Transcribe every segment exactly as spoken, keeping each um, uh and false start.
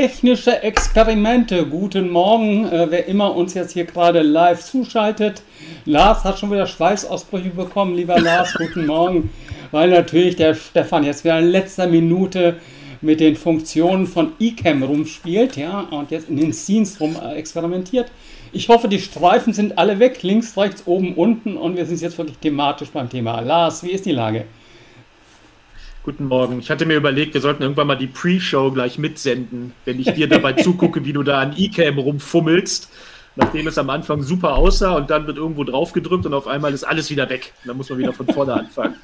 technische Experimente. Guten Morgen, äh, wer immer uns jetzt hier gerade live zuschaltet. Lars hat schon wieder Schweißausbrüche bekommen, lieber Lars, guten Morgen. Weil natürlich der Stefan jetzt wieder in letzter Minute mit den Funktionen von eCam rumspielt, ja, und jetzt in den Scenes rum äh, experimentiert. Ich hoffe, die Streifen sind alle weg, links, rechts, oben, unten, und wir sind jetzt wirklich thematisch beim Thema. Lars, wie ist die Lage? Guten Morgen. Ich hatte mir überlegt, wir sollten irgendwann mal die Pre-Show gleich mitsenden, wenn ich dir dabei zugucke, wie du da an eCam rumfummelst, nachdem es am Anfang super aussah und dann wird irgendwo drauf gedrückt und auf einmal ist alles wieder weg. Dann muss man wieder von vorne anfangen.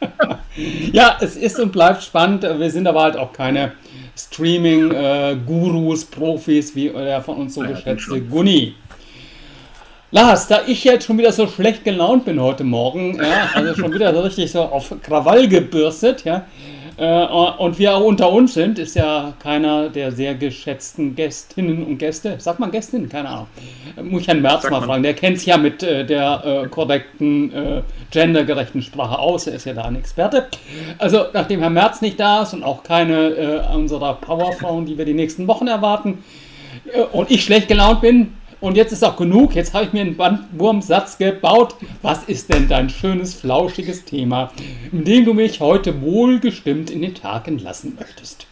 Ja, es ist und bleibt spannend. Wir sind aber halt auch keine Streaming-Gurus, Profis, wie der von uns so Ja, geschätzte Gunni. Lars, da ich jetzt schon wieder so schlecht gelaunt bin heute Morgen, ja, also schon wieder so richtig so auf Krawall gebürstet, ja, äh, und wir auch unter uns sind, ist ja keiner der sehr geschätzten Gästinnen und Gäste, sagt man Gästinnen? Keine Ahnung, muss ich Herrn Merz Sagt mal man. fragen, der kennt sich ja mit äh, der äh, korrekten, äh, gendergerechten Sprache aus, er ist ja da ein Experte. Also nachdem Herr Merz nicht da ist und auch keine äh, unserer Powerfrauen, die wir die nächsten Wochen erwarten, äh, und ich schlecht gelaunt bin, und jetzt ist auch genug, jetzt habe ich mir einen Bandwurmsatz gebaut. Was ist denn dein schönes, flauschiges Thema, in dem du mich heute wohlgestimmt in den Tag entlassen möchtest?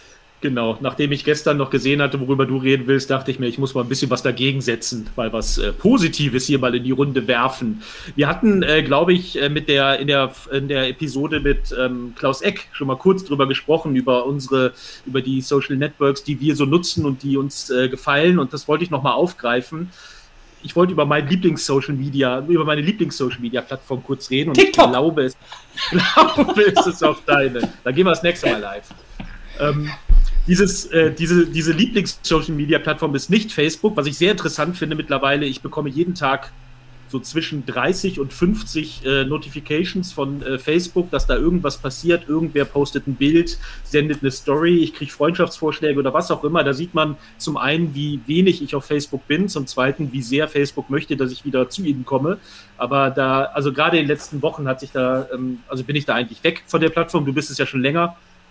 Genau, nachdem ich gestern noch gesehen hatte, worüber du reden willst, dachte ich mir, ich muss mal ein bisschen was dagegen setzen, mal was äh, Positives hier mal in die Runde werfen. Wir hatten, äh, glaube ich, äh, mit der in der in der Episode mit ähm, Klaus Eck schon mal kurz drüber gesprochen, über unsere, über die Social Networks, die wir so nutzen und die uns äh, gefallen, und das wollte ich nochmal aufgreifen. Ich wollte über mein Lieblings-Social Media, über meine Lieblings-Social-Media-Plattform kurz reden, und TikTok. ich glaube, es, glaube, es ist auch deine. Dann gehen wir das nächste Mal live. Ähm, Dieses, äh, diese diese Lieblings-Social-Media-Plattform ist nicht Facebook, was ich sehr interessant finde mittlerweile. Ich bekomme jeden Tag so zwischen dreißig und fünfzig äh, Notifications von äh, Facebook, dass da irgendwas passiert. Irgendwer postet ein Bild, sendet eine Story, ich kriege Freundschaftsvorschläge oder was auch immer. Da sieht man zum einen, wie wenig ich auf Facebook bin, zum zweiten, wie sehr Facebook möchte, dass ich wieder zu ihnen komme. Aber da, also gerade in den letzten Wochen hat sich da, ähm, also bin ich da eigentlich weg von der Plattform. Du bist es ja schon länger.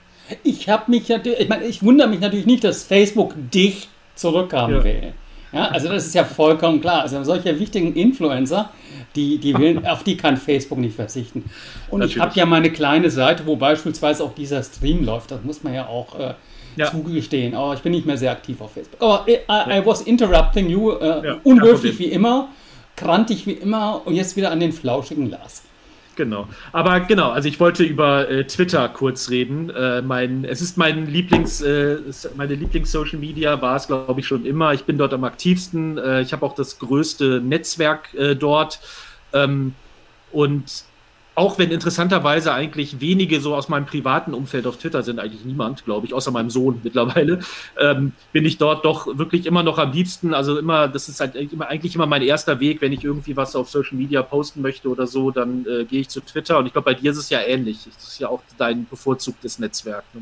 Ich habe mich natürlich, ich meine, ich wundere mich natürlich nicht, dass Facebook dich zurückhaben Ja. will. Ja, also das ist ja vollkommen klar. Also solche wichtigen Influencer, die, die will, auf die kann Facebook nicht verzichten. Und Natürlich. ich habe ja meine kleine Seite, wo beispielsweise auch dieser Stream läuft. Das muss man ja auch äh, Ja. zugestehen. Aber ich bin nicht mehr sehr aktiv auf Facebook. Aber I, I, I was interrupting you, äh, Ja, kein unhöflich Problem. wie immer, krantig wie immer, und jetzt wieder an den flauschigen Lars. Genau. Aber genau, also ich wollte über äh, Twitter kurz reden. Äh, mein, es ist mein Lieblings, äh, meine Lieblings-Social Media, war es, glaube ich, schon immer. Ich bin dort am aktivsten. Äh, ich habe auch das größte Netzwerk äh, dort. Ähm, und auch wenn interessanterweise eigentlich wenige so aus meinem privaten Umfeld auf Twitter sind, eigentlich niemand, glaube ich, außer meinem Sohn mittlerweile, ähm, bin ich dort doch wirklich immer noch am liebsten. Also immer, das ist halt immer, eigentlich immer mein erster Weg, wenn ich irgendwie was auf Social Media posten möchte oder so, dann äh, gehe ich zu Twitter. Und ich glaube, bei dir ist es ja ähnlich. Das ist ja auch dein bevorzugtes Netzwerk. Ne?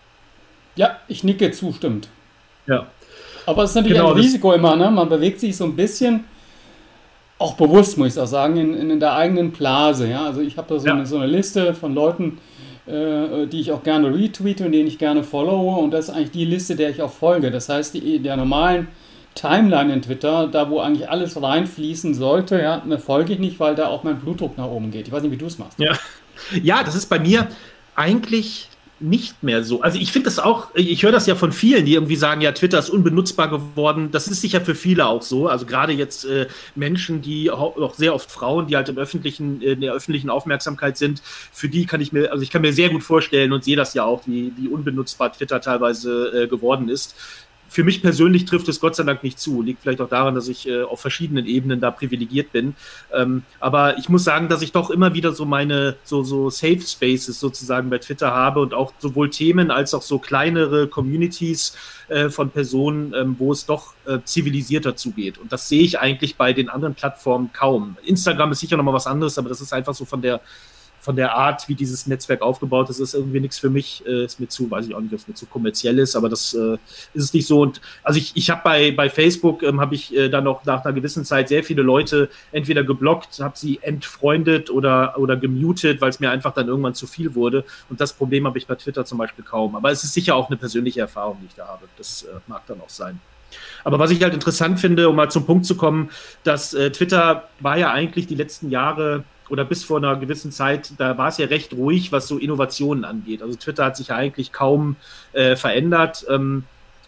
Ja, ich nicke zustimmend. Ja. Aber es ist natürlich Genau, ein das- Risiko immer, ne? Man bewegt sich so ein bisschen, auch bewusst, muss ich auch sagen, in, in der eigenen Blase. Ja? Also ich habe da so, Ja. eine, so eine Liste von Leuten, äh, die ich auch gerne retweete und denen ich gerne followe. Und das ist eigentlich die Liste, der ich auch folge. Das heißt, die, der normalen Timeline in Twitter, da wo eigentlich alles reinfließen sollte, ja, mir folge ich nicht, weil da auch mein Blutdruck nach oben geht. Ich weiß nicht, wie du es machst. Ja. Ja, das ist bei mir eigentlich nicht mehr so. Also ich finde das auch, ich höre das ja von vielen, die irgendwie sagen, ja, Twitter ist unbenutzbar geworden. Das ist sicher für viele auch so. Also gerade jetzt äh, Menschen, die auch, auch sehr oft Frauen, die halt im öffentlichen, in der öffentlichen Aufmerksamkeit sind, für die kann ich mir, also ich kann mir sehr gut vorstellen und sehe das ja auch, wie, wie unbenutzbar Twitter teilweise äh, geworden ist. Für mich persönlich trifft es Gott sei Dank nicht zu. Liegt vielleicht auch daran, dass ich äh, auf verschiedenen Ebenen da privilegiert bin. Ähm, aber ich muss sagen, dass ich doch immer wieder so meine so, so Safe Spaces sozusagen bei Twitter habe und auch sowohl Themen als auch so kleinere Communities äh, von Personen, ähm, wo es doch äh, zivilisierter zugeht. Und das sehe ich eigentlich bei den anderen Plattformen kaum. Instagram ist sicher nochmal was anderes, aber das ist einfach so von der von der Art, wie dieses Netzwerk aufgebaut ist, ist irgendwie nichts für mich. Äh, ist mir zu, weiß ich auch nicht, ob es mir zu kommerziell ist, aber das äh, ist es nicht so. Und also ich, ich habe bei, bei Facebook, ähm, habe ich äh, dann noch nach einer gewissen Zeit sehr viele Leute entweder geblockt, habe sie entfreundet oder, oder gemutet, weil es mir einfach dann irgendwann zu viel wurde. Und das Problem habe ich bei Twitter zum Beispiel kaum. Aber es ist sicher auch eine persönliche Erfahrung, die ich da habe. Das äh, mag dann auch sein. Aber was ich halt interessant finde, um mal zum Punkt zu kommen, dass äh, Twitter war ja eigentlich die letzten Jahre oder bis vor einer gewissen Zeit, da war es ja recht ruhig, was so Innovationen angeht. Also Twitter hat sich ja eigentlich kaum äh, verändert. Ähm,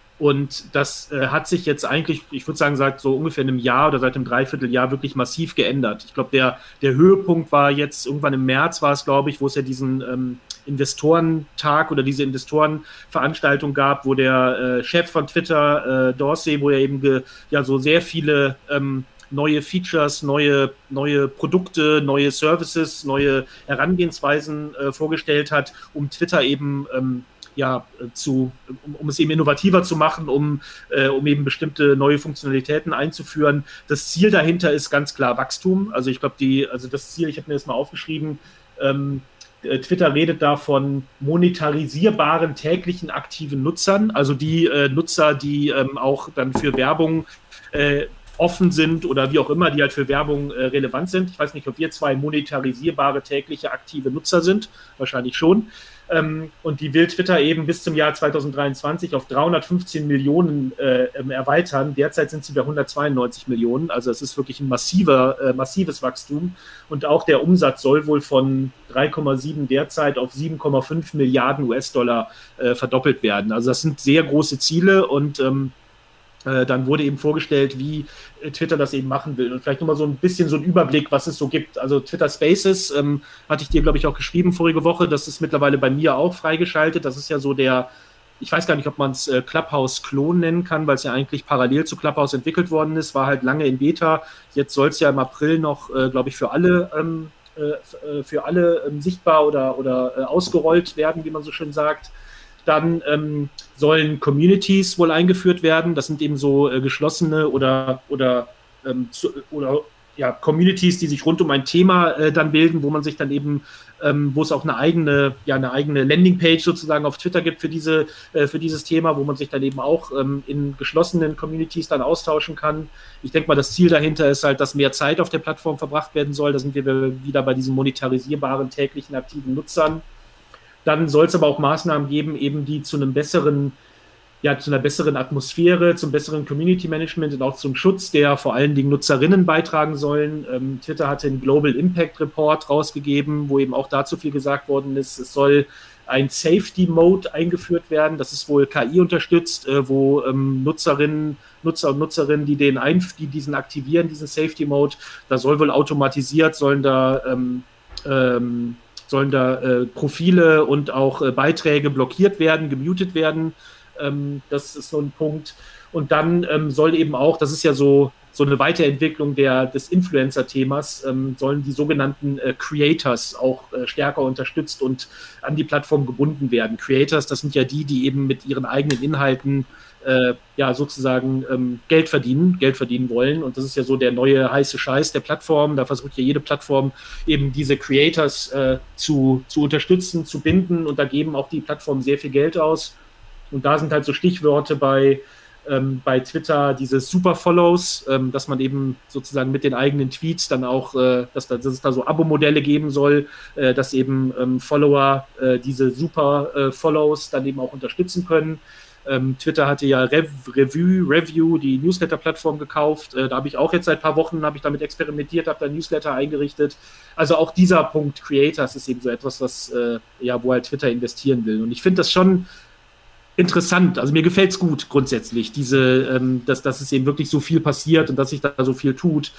und das äh, hat sich jetzt eigentlich, ich würde sagen, seit so ungefähr einem Jahr oder seit einem Dreivierteljahr wirklich massiv geändert. Ich glaube, der, der Höhepunkt war jetzt irgendwann im März, war es, glaube ich, wo es ja diesen ähm, Investorentag oder diese Investorenveranstaltung gab, wo der äh, Chef von Twitter, äh, Dorsey, wo er eben ge, ja so sehr viele ähm, neue Features, neue, neue Produkte, neue Services, neue Herangehensweisen äh, vorgestellt hat, um Twitter eben ähm, ja, zu, um, um es eben innovativer zu machen, um, äh, um eben bestimmte neue Funktionalitäten einzuführen. Das Ziel dahinter ist ganz klar Wachstum. Also ich glaube, die, also das Ziel, ich habe mir das mal aufgeschrieben, ähm, Twitter redet da von monetarisierbaren täglichen aktiven Nutzern, also die äh, Nutzer, die ähm, auch dann für Werbung äh, offen sind oder wie auch immer, die halt für Werbung äh, relevant sind. Ich weiß nicht, ob wir zwei monetarisierbare tägliche aktive Nutzer sind, wahrscheinlich schon. Ähm, und die will Twitter eben bis zum Jahr zweitausenddreiundzwanzig auf dreihundertfünfzehn Millionen äh, erweitern. Derzeit sind sie bei hundertzweiundneunzig Millionen. Also es ist wirklich ein massiver, äh, massives Wachstum. Und auch der Umsatz soll wohl von drei Komma sieben derzeit auf sieben Komma fünf Milliarden U S-Dollar äh, verdoppelt werden. Also das sind sehr große Ziele und ähm, äh, dann wurde eben vorgestellt, wie äh, Twitter das eben machen will. Und vielleicht nochmal so ein bisschen so ein Überblick, was es so gibt. Also Twitter Spaces, ähm, hatte ich dir, glaube ich, auch geschrieben vorige Woche. Das ist mittlerweile bei mir auch freigeschaltet. Das ist ja so der, ich weiß gar nicht, ob man es äh, Clubhouse-Klon nennen kann, weil es ja eigentlich parallel zu Clubhouse entwickelt worden ist. War halt lange in Beta. Jetzt soll es ja im April noch, äh, glaube ich, für alle ähm, äh, für alle ähm, sichtbar oder, oder äh, ausgerollt werden, wie man so schön sagt. Dann ähm, sollen Communities wohl eingeführt werden. Das sind eben so äh, geschlossene oder, oder, ähm, zu, oder ja, Communities, die sich rund um ein Thema äh, dann bilden, wo man sich dann eben, ähm, wo es auch eine eigene, ja, eine eigene Landingpage sozusagen auf Twitter gibt für diese, äh, für dieses Thema, wo man sich dann eben auch ähm, in geschlossenen Communities dann austauschen kann. Ich denke mal, das Ziel dahinter ist halt, dass mehr Zeit auf der Plattform verbracht werden soll. Da sind wir wieder bei diesen monetarisierbaren täglichen aktiven Nutzern. Dann soll es aber auch Maßnahmen geben, eben die zu einem besseren, ja, zu einer besseren Atmosphäre, zum besseren Community Management und auch zum Schutz der vor allen Dingen Nutzerinnen beitragen sollen. Ähm, Twitter hatte einen Global Impact Report rausgegeben, wo eben auch dazu viel gesagt worden ist. Es soll ein Safety Mode eingeführt werden. Das ist wohl K I unterstützt, äh, wo ähm, Nutzerinnen, Nutzer und Nutzerinnen, die den einf- die diesen aktivieren, diesen Safety Mode, da soll wohl automatisiert, sollen da ähm, ähm, sollen da äh, Profile und auch äh, Beiträge blockiert werden, gemutet werden. Ähm, das ist so ein Punkt. Und dann ähm, soll eben auch, das ist ja so, so eine Weiterentwicklung der, des Influencer-Themas, ähm, sollen die sogenannten äh, Creators auch äh, stärker unterstützt und an die Plattform gebunden werden. Creators, das sind ja die, die eben mit ihren eigenen Inhalten äh, ja sozusagen ähm, Geld verdienen, Geld verdienen wollen. Und das ist ja so der neue heiße Scheiß der Plattform. Da versucht ja jede Plattform eben diese Creators äh, zu, zu unterstützen, zu binden. Und da geben auch die Plattformen sehr viel Geld aus. Und da sind halt so Stichworte bei, ähm, bei Twitter, diese Super-Follows, ähm, dass man eben sozusagen mit den eigenen Tweets dann auch, äh, dass, da, dass es da so Abo-Modelle geben soll, äh, dass eben ähm, Follower äh, diese Super-Follows dann eben auch unterstützen können. Ähm, Twitter hatte ja Rev, Review, Review, die Newsletter-Plattform gekauft. Äh, da habe ich auch jetzt seit ein paar Wochen habe ich damit experimentiert, habe da Newsletter eingerichtet. Also auch dieser Punkt Creators ist eben so etwas, was äh, ja, wo halt Twitter investieren will. Und ich finde das schon interessant. Also mir gefällt es gut grundsätzlich, diese, ähm, dass, dass es eben wirklich so viel passiert und dass sich da so viel tut.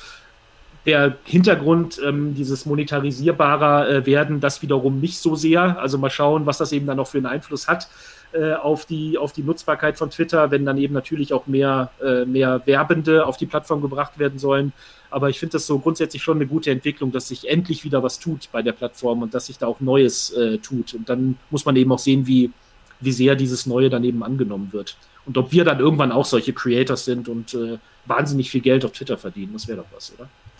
Der Hintergrund ähm, dieses monetarisierbarer äh, werden, das wiederum nicht so sehr. Also mal schauen, was das eben dann noch für einen Einfluss hat äh, auf die, auf die Nutzbarkeit von Twitter, wenn dann eben natürlich auch mehr, äh, mehr Werbende auf die Plattform gebracht werden sollen. Aber ich finde das so grundsätzlich schon eine gute Entwicklung, dass sich endlich wieder was tut bei der Plattform und dass sich da auch Neues äh, tut. Und dann muss man eben auch sehen, wie, wie sehr dieses Neue dann eben angenommen wird. Und ob wir dann irgendwann auch solche Creators sind und äh, wahnsinnig viel Geld auf Twitter verdienen, das wäre doch was, oder?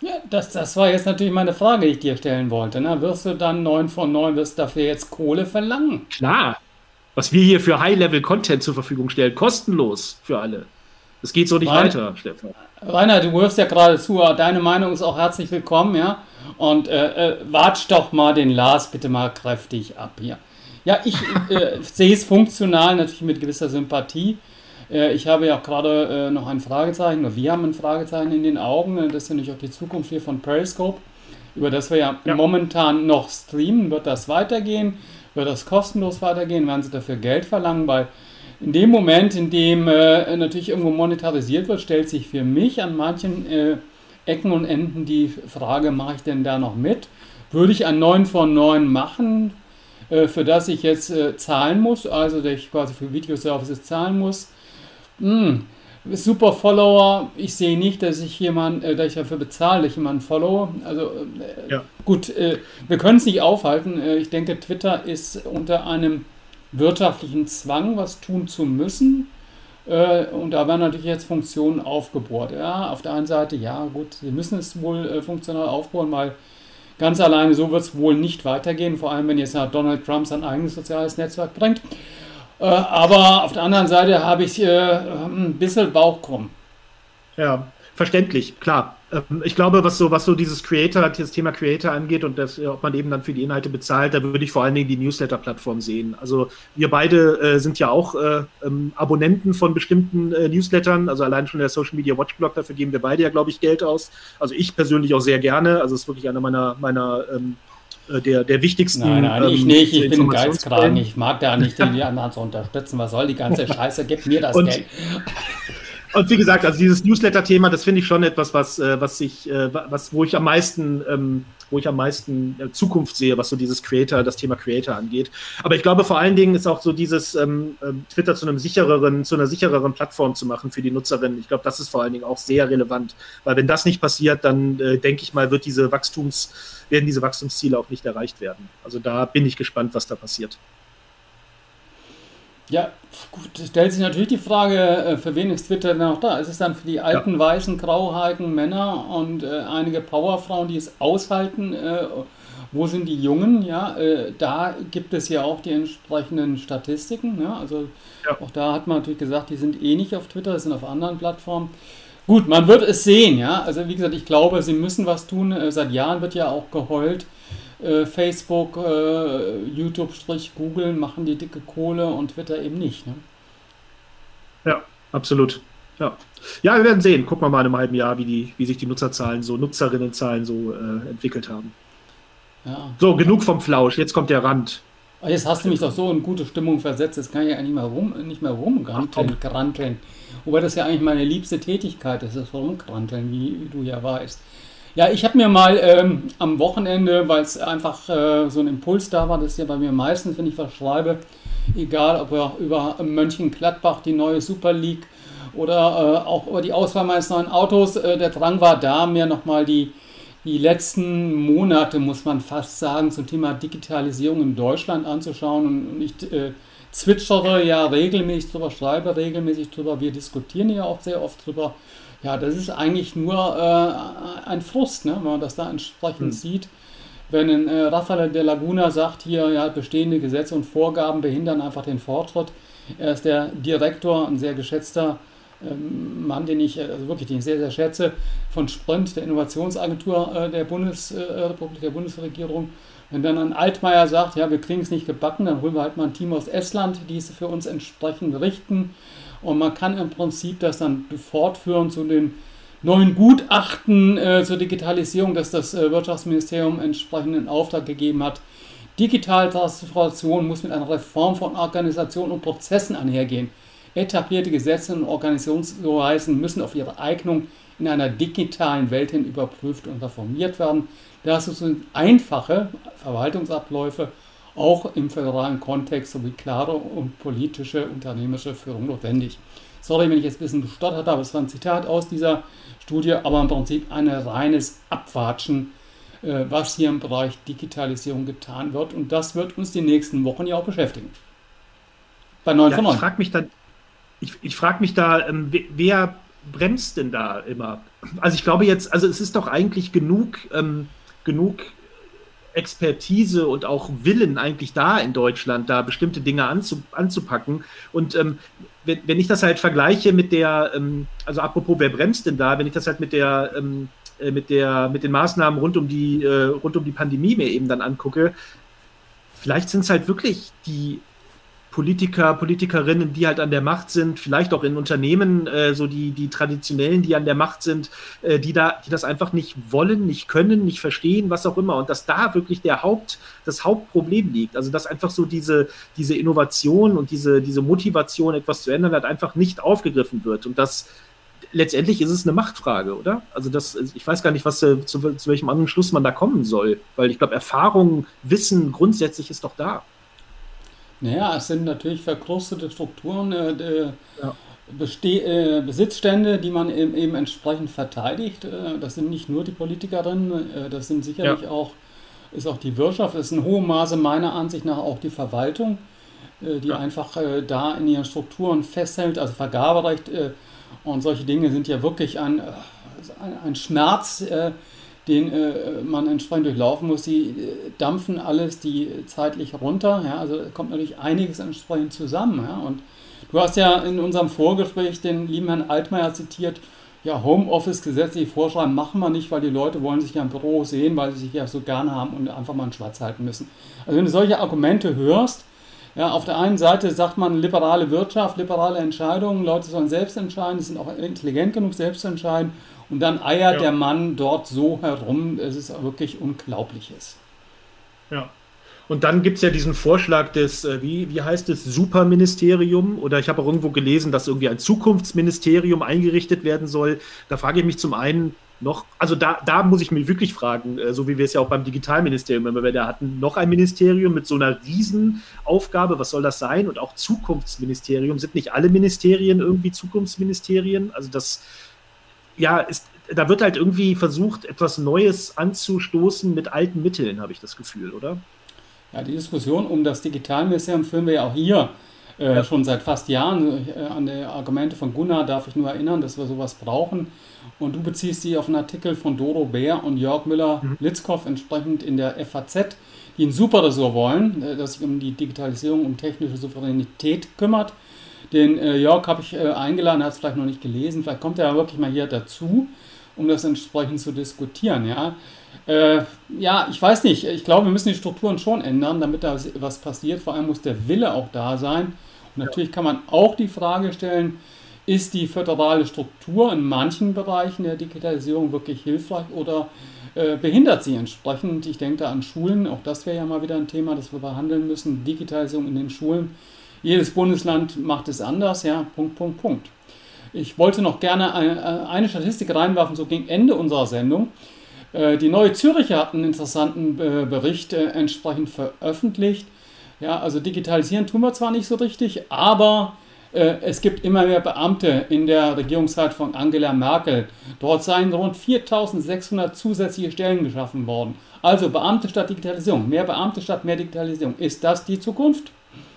Ja, das, das war jetzt natürlich meine Frage, die ich dir stellen wollte. Ne? Wirst du dann neun von neun, wirst dafür jetzt Kohle verlangen? Klar, was wir hier für High-Level-Content zur Verfügung stellen, kostenlos für alle. Das geht so nicht Rein, weiter, Stefan. Rainer, du hörst ja gerade zu, deine Meinung ist auch herzlich willkommen, ja? Und äh, äh, watsch doch mal den Lars bitte mal kräftig ab hier. Ja, ich äh, sehe es funktional natürlich mit gewisser Sympathie. Äh, ich habe ja auch gerade äh, noch ein Fragezeichen, oder wir haben ein Fragezeichen in den Augen. Das ist ja natürlich auch die Zukunft hier von Periscope, über das wir ja, Ja. momentan noch streamen. Wird das weitergehen? Wird das kostenlos weitergehen? Werden sie dafür Geld verlangen? Weil in dem Moment, in dem äh, natürlich irgendwo monetarisiert wird, stellt sich für mich an manchen äh, Ecken und Enden die Frage, mache ich denn da noch mit? Würde ich ein neun von neun machen, äh, für das ich jetzt äh, zahlen muss, also dass ich quasi für Videoservices zahlen muss? Hm, super Follower, ich sehe nicht, dass ich jemand, äh, dass ich dafür bezahle, dass ich jemanden follow. Also äh, Ja. gut, äh, wir können es nicht aufhalten. Äh, ich denke, Twitter ist unter einem wirtschaftlichen Zwang, was tun zu müssen. Äh, und da werden natürlich jetzt Funktionen aufgebohrt. Ja, auf der einen Seite, ja gut, sie müssen es wohl äh, funktional aufbohren, weil ganz alleine so wird es wohl nicht weitergehen, vor allem wenn jetzt ja Donald Trump sein eigenes soziales Netzwerk bringt. Äh, aber auf der anderen Seite habe ich äh, ein bisschen Bauchkrumm. Ja, verständlich, klar. Ähm, Ich glaube, was so, was so dieses Creator, das Thema Creator angeht und das, äh, ob man eben dann für die Inhalte bezahlt, da würde ich vor allen Dingen die Newsletter-Plattform sehen. Also wir beide äh, sind ja auch äh, ähm, Abonnenten von bestimmten äh, Newslettern, also allein schon der Social Media Watchblog, dafür geben wir beide ja, glaube ich, Geld aus. Also ich persönlich auch sehr gerne. Also es ist wirklich einer meiner, meiner ähm, äh, der, der wichtigsten Nein, nein, ich ähm, nicht. Ich bin ein Informationsquellen. Geizkragen. Ich mag da nicht, die die anderen zu unterstützen. Was soll die ganze Scheiße? Gib mir das Und Geld. Und wie gesagt, also dieses Newsletter-Thema, das finde ich schon etwas, was, äh, was ich, äh, was, wo ich am meisten, ähm, wo ich am meisten äh, Zukunft sehe, was so dieses Creator, das Thema Creator angeht. Aber ich glaube, vor allen Dingen ist auch so dieses ähm, ähm, Twitter zu einem sichereren, zu einer sichereren Plattform zu machen für die Nutzerinnen. Ich glaube, das ist vor allen Dingen auch sehr relevant, weil wenn das nicht passiert, dann äh, denke ich mal, wird diese Wachstums, werden diese Wachstumsziele auch nicht erreicht werden. Also da bin ich gespannt, was da passiert. Ja, gut, es stellt sich natürlich die Frage, äh, für wen ist Twitter denn noch da? Ist es dann für die Ja. alten, weißen, grauhaarigen Männer und äh, einige Powerfrauen, die es aushalten? Äh, wo sind die Jungen? Ja, äh, da gibt es ja auch die entsprechenden Statistiken. Ne? Also Ja. auch da hat man natürlich gesagt, die sind eh nicht auf Twitter, das sind auf anderen Plattformen. Gut, man wird es sehen, ja. Also wie gesagt, ich glaube, sie müssen was tun. Äh, seit Jahren wird ja auch geheult. Äh, Facebook, äh, YouTube, Strich, Google machen die dicke Kohle und Twitter eben nicht. Ne? Ja, absolut. Ja. Ja, wir werden sehen. Gucken wir mal in einem halben Jahr, wie, die, wie sich die Nutzerzahlen, so Nutzerinnenzahlen so äh, entwickelt haben. Ja. So, genug vom Flausch. Jetzt kommt der Rand. Aber jetzt hast du mich doch so in gute Stimmung versetzt, jetzt kann ich ja nicht mehr rum, nicht mehr rumgranteln, granteln. Wobei das ja eigentlich meine liebste Tätigkeit ist, das Rumgranteln, wie, wie du ja weißt. Ja, ich habe mir mal ähm, am Wochenende, weil es einfach äh, so ein Impuls da war, das ist ja bei mir meistens, wenn ich was schreibe, egal ob wir über Mönchengladbach, die neue Super League oder äh, auch über die Auswahl meines neuen Autos, äh, der Drang war da, mir nochmal die, die letzten Monate, muss man fast sagen, zum Thema Digitalisierung in Deutschland anzuschauen. Und, und ich äh, zwitschere ja regelmäßig drüber, schreibe regelmäßig drüber, wir diskutieren ja auch sehr oft drüber. Ja, das ist eigentlich nur äh, ein Frust, ne, wenn man das da entsprechend Hm. sieht. Wenn ein äh, Rafael de Laguna sagt, hier ja, bestehende Gesetze und Vorgaben behindern einfach den Fortschritt. Er ist der Direktor, ein sehr geschätzter ähm, Mann, den ich äh, also wirklich den ich sehr, sehr schätze, von Sprint, der Innovationsagentur äh, der Bundesrepublik, der Bundesregierung. Wenn dann ein Altmaier sagt, ja, wir kriegen es nicht gebacken, dann holen wir halt mal ein Team aus Estland, die es für uns entsprechend richten. Und man kann im Prinzip das dann fortführen zu den neuen Gutachten äh, zur Digitalisierung, dass das äh, Wirtschaftsministerium entsprechend in Auftrag gegeben hat. Digitale Transformation muss mit einer Reform von Organisationen und Prozessen einhergehen. Etablierte Gesetze und Organisationsweisen müssen auf ihre Eignung in einer digitalen Welt hin überprüft und reformiert werden. Dazu sind einfache Verwaltungsabläufe auch im föderalen Kontext sowie klare und politische unternehmerische Führung notwendig. Sorry, wenn ich jetzt ein bisschen gestottert habe, es war ein Zitat aus dieser Studie, aber im Prinzip ein reines Abwatschen, äh, was hier im Bereich Digitalisierung getan wird. Und das wird uns die nächsten Wochen ja auch beschäftigen. Bei neun Ja, von ich neun. frage mich dann, ich, ich frage mich da, ähm, wer, wer bremst denn da immer? also ich glaube jetzt, also es ist doch eigentlich genug, ähm, genug Expertise und auch Willen eigentlich da in Deutschland, da bestimmte Dinge anzu, anzupacken. Und ähm, wenn, wenn ich das halt vergleiche mit der, ähm, also apropos, wer bremst denn da, wenn ich das halt mit der, ähm, äh, mit der, mit den Maßnahmen rund um die, äh, rund um die Pandemie mir eben dann angucke, vielleicht sind es halt wirklich die Politiker, Politikerinnen, die halt an der Macht sind, vielleicht auch in Unternehmen, äh, so die, die Traditionellen, die an der Macht sind, äh, die da, die das einfach nicht wollen, nicht können, nicht verstehen, was auch immer. Und dass da wirklich der Haupt, das Hauptproblem liegt. Also dass einfach so diese, diese Innovation und diese, diese Motivation, etwas zu ändern, halt einfach nicht aufgegriffen wird. Und das letztendlich ist es eine Machtfrage, oder? Also das, ich weiß gar nicht, was zu, zu welchem anderen Schluss man da kommen soll, weil ich glaube, Erfahrung, Wissen grundsätzlich ist doch da. Naja, es sind natürlich verkrustete Strukturen, äh, äh, Ja. Beste äh, Besitzstände, die man eben, eben entsprechend verteidigt. Äh, das sind nicht nur die Politikerinnen, äh, das sind sicherlich Ja. auch, ist auch die Wirtschaft, das ist in hohem Maße meiner Ansicht nach auch die Verwaltung, äh, die Ja. einfach äh, da in ihren Strukturen festhält, also Vergaberecht äh, und solche Dinge sind ja wirklich ein, äh, ein, ein Schmerz, äh, den äh, man entsprechend durchlaufen muss. Sie äh, dampfen alles die zeitlich runter. Ja, also kommt natürlich einiges entsprechend zusammen. Ja, und du hast ja in unserem Vorgespräch den lieben Herrn Altmaier zitiert, ja, Homeoffice gesetzlich vorschreiben machen wir nicht, weil die Leute wollen sich ja im Büro sehen, weil sie sich ja so gerne haben und einfach mal einen Schwarz halten müssen. Also wenn du solche Argumente hörst, ja, auf der einen Seite sagt man liberale Wirtschaft, liberale Entscheidungen, Leute sollen selbst entscheiden, die sind auch intelligent genug, selbst zu entscheiden. Und dann eiert Ja. der Mann dort so herum, es ist wirklich Unglaubliches. Ja. Und dann gibt es ja diesen Vorschlag des, äh, wie, wie heißt es, Superministerium, oder ich habe auch irgendwo gelesen, dass irgendwie ein Zukunftsministerium eingerichtet werden soll. Da frage ich mich zum einen noch, also da, da muss ich mich wirklich fragen, äh, so wie wir es ja auch beim Digitalministerium immer wieder hatten, noch ein Ministerium mit so einer Riesenaufgabe, was soll das sein? Und auch Zukunftsministerium, sind nicht alle Ministerien irgendwie Zukunftsministerien? Also das, ja, ist, da wird halt irgendwie versucht, etwas Neues anzustoßen mit alten Mitteln, habe ich das Gefühl, oder? Ja, die Diskussion um das Digitalministerium führen wir ja auch hier äh, Ja. schon seit fast Jahren. Äh, an die Argumente von Gunnar darf ich nur erinnern, dass wir sowas brauchen. Und du beziehst die auf einen Artikel von Doro Bär und Jörg Mhm. Müller-Litzkopf entsprechend in der F A Z, die ein Superressort wollen, äh, das sich um die Digitalisierung, um technische Souveränität kümmert. Den äh, Jörg habe ich äh, eingeladen, hat es vielleicht noch nicht gelesen. Vielleicht kommt er ja wirklich mal hier dazu, um das entsprechend zu diskutieren. Ja, äh, ja, ich weiß nicht. Ich glaube, wir müssen die Strukturen schon ändern, damit da was passiert. Vor allem muss der Wille auch da sein. Und natürlich kann man auch die Frage stellen, ist die föderale Struktur in manchen Bereichen der Digitalisierung wirklich hilfreich oder äh, behindert sie entsprechend? Ich denke da an Schulen, auch das wäre ja mal wieder ein Thema, das wir behandeln müssen. Digitalisierung in den Schulen. Jedes Bundesland macht es anders, ja, Punkt, Punkt, Punkt. Ich wollte noch gerne eine, eine Statistik reinwerfen, so gegen Ende unserer Sendung. Äh, Die Neue Zürcher hat einen interessanten äh, Bericht äh, entsprechend veröffentlicht. Ja, also digitalisieren tun wir zwar nicht so richtig, aber äh, es gibt immer mehr Beamte in der Regierungszeit von Angela Merkel. Dort seien rund viertausendsechshundert zusätzliche Stellen geschaffen worden. Also Beamte statt Digitalisierung, mehr Beamte statt mehr Digitalisierung. Ist das die Zukunft?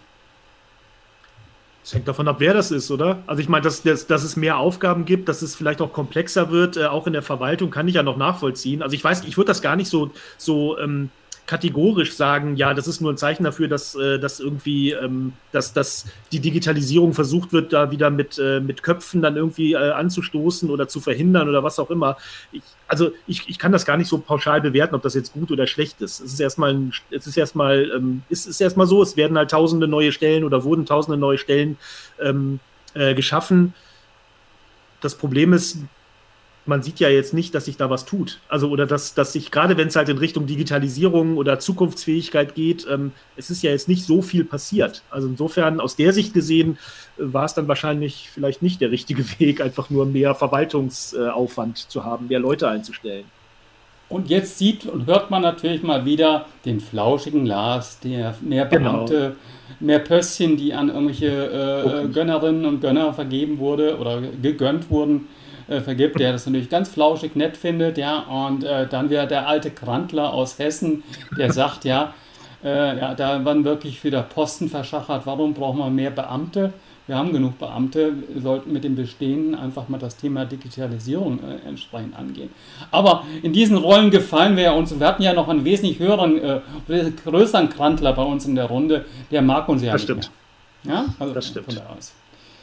Es hängt davon ab, wer das ist, oder? Also ich meine, dass, dass, dass es mehr Aufgaben gibt, dass es vielleicht auch komplexer wird, äh, auch in der Verwaltung, kann ich ja noch nachvollziehen. Also ich weiß, ich würde das gar nicht so, so ähm, kategorisch sagen, ja, das ist nur ein Zeichen dafür, dass, äh, dass irgendwie, ähm, dass, dass die Digitalisierung versucht wird, da wieder mit, äh, mit Köpfen dann irgendwie äh, anzustoßen oder zu verhindern oder was auch immer. Ich, also ich, ich kann das gar nicht so pauschal bewerten, ob das jetzt gut oder schlecht ist. Es ist erstmal, ein, es ist erstmal, ähm, es ist erstmal so, es werden halt tausende neue Stellen oder wurden tausende neue Stellen ähm, äh, geschaffen. Das Problem ist, man sieht ja jetzt nicht, dass sich da was tut. Also, oder dass, dass sich, gerade wenn es halt in Richtung Digitalisierung oder Zukunftsfähigkeit geht, ähm, es ist ja jetzt nicht so viel passiert. Also insofern, aus der Sicht gesehen, äh, war es dann wahrscheinlich vielleicht nicht der richtige Weg, einfach nur mehr Verwaltungsaufwand zu haben, mehr Leute einzustellen. Und jetzt sieht und hört man natürlich mal wieder den flauschigen Lars, der mehr Genau. Beamte, mehr Pöstchen, die an irgendwelche äh, Gönnerinnen und Gönner vergeben wurde oder gegönnt wurden, äh, vergibt, der das natürlich ganz flauschig nett findet, ja, und äh, dann wieder der alte Krantler aus Hessen, der sagt, ja, äh, ja, da waren wirklich wieder Posten verschachert, warum brauchen wir mehr Beamte? Wir haben genug Beamte, wir sollten mit dem Bestehenden einfach mal das Thema Digitalisierung äh, entsprechend angehen. Aber in diesen Rollen gefallen wir ja uns. Wir hatten ja noch einen wesentlich höheren, äh, größeren Krantler bei uns in der Runde, der mag uns ja das nicht stimmt. mehr. Ja, also das stimmt. Von da aus.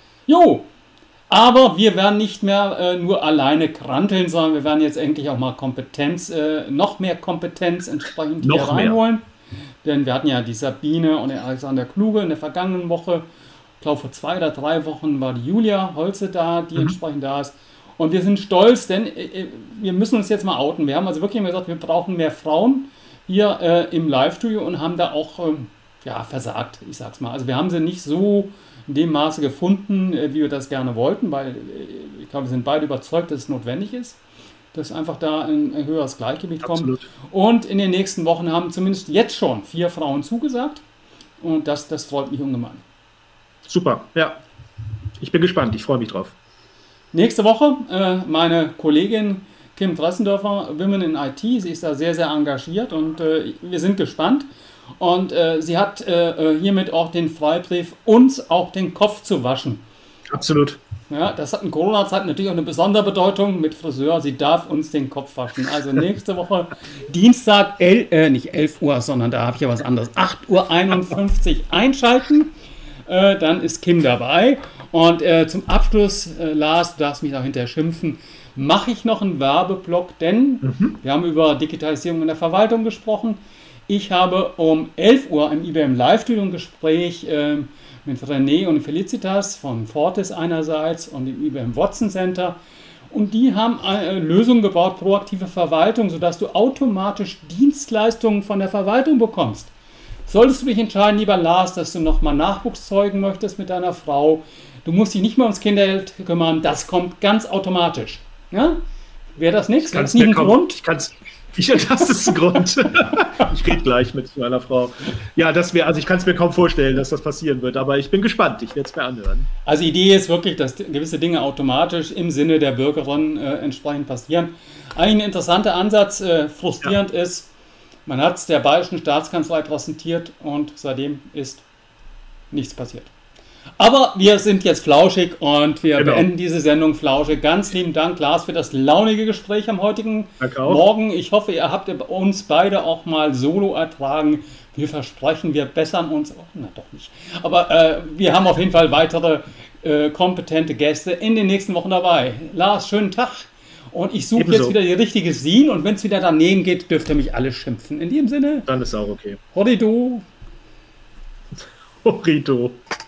Jo, aber wir werden nicht mehr äh, nur alleine kranteln, sondern wir werden jetzt endlich auch mal Kompetenz, äh, noch mehr Kompetenz entsprechend noch hier reinholen. Denn wir hatten ja die Sabine und den Alexander Kluge in der vergangenen Woche. Ich glaube, vor zwei oder drei Wochen war die Julia Holze da, die mhm. entsprechend da ist. Und wir sind stolz, denn äh, wir müssen uns jetzt mal outen. Wir haben also wirklich gesagt, wir brauchen mehr Frauen hier äh, im Live-Studio und haben da auch äh, ja, versagt, ich sag's mal. Also wir haben sie nicht so in dem Maße gefunden, äh, wie wir das gerne wollten, weil äh, ich glaube, wir sind beide überzeugt, dass es notwendig ist, dass einfach da ein, ein höheres Gleichgewicht Absolut. kommt. Und in den nächsten Wochen haben zumindest jetzt schon vier Frauen zugesagt. Und das, das freut mich ungemein. Super, ja. Ich bin gespannt, ich freue mich drauf. Nächste Woche äh, meine Kollegin Kim Dressendorfer, Women in I T. Sie ist da sehr, sehr engagiert und äh, wir sind gespannt. Und äh, sie hat äh, hiermit auch den Freibrief, uns auch den Kopf zu waschen. Absolut. Ja, das hat in Corona-Zeiten natürlich auch eine besondere Bedeutung mit Friseur. Sie darf uns den Kopf waschen. Also nächste Woche Dienstag, el, äh, nicht elf Uhr, sondern da habe ich ja was anderes. acht Uhr einundfünfzig einschalten. Äh, dann ist Kim dabei. Und äh, zum Abschluss, äh, Lars, du darfst mich auch hinterher schimpfen, mache ich noch einen Werbeblock, denn mhm. wir haben über Digitalisierung in der Verwaltung gesprochen. Ich habe um elf Uhr im I B M Live-Studio ein Gespräch äh, mit René und Felicitas von Fortis einerseits und dem I B M Watson Center. Und die haben eine Lösung gebaut, proaktive Verwaltung, sodass du automatisch Dienstleistungen von der Verwaltung bekommst. Solltest du dich entscheiden, lieber Lars, dass du nochmal Nachwuchs zeugen möchtest mit deiner Frau, du musst dich nicht mehr ums Kindergeld kümmern, das kommt ganz automatisch. Ja? Wäre das nichts? Das ist nicht ein Grund? Ich kann's Ich, das ist ein Grund. Ich rede gleich mit meiner Frau. Ja, das wäre, also ich kann es mir kaum vorstellen, dass das passieren wird, aber ich bin gespannt. Ich werde es mir anhören. Also die Idee ist wirklich, dass gewisse Dinge automatisch im Sinne der Bürgerin äh, entsprechend passieren. Eigentlich ein interessanter Ansatz, äh, frustrierend ja. ist, man hat es der Bayerischen Staatskanzlei präsentiert und seitdem ist nichts passiert. Aber wir sind jetzt flauschig und wir genau. beenden diese Sendung flauschig. Ganz lieben Dank, Lars, für das launige Gespräch am heutigen Morgen. Ich hoffe, ihr habt uns beide auch mal solo ertragen. Wir versprechen, wir bessern uns. Oh, na doch nicht. Aber äh, wir haben auf jeden Fall weitere äh, kompetente Gäste in den nächsten Wochen dabei. Lars, schönen Tag. Und ich suche jetzt wieder die richtige Scene. Und wenn es wieder daneben geht, dürft ihr mich alle schimpfen. In diesem Sinne. Dann ist auch okay. Horrido. Horrido.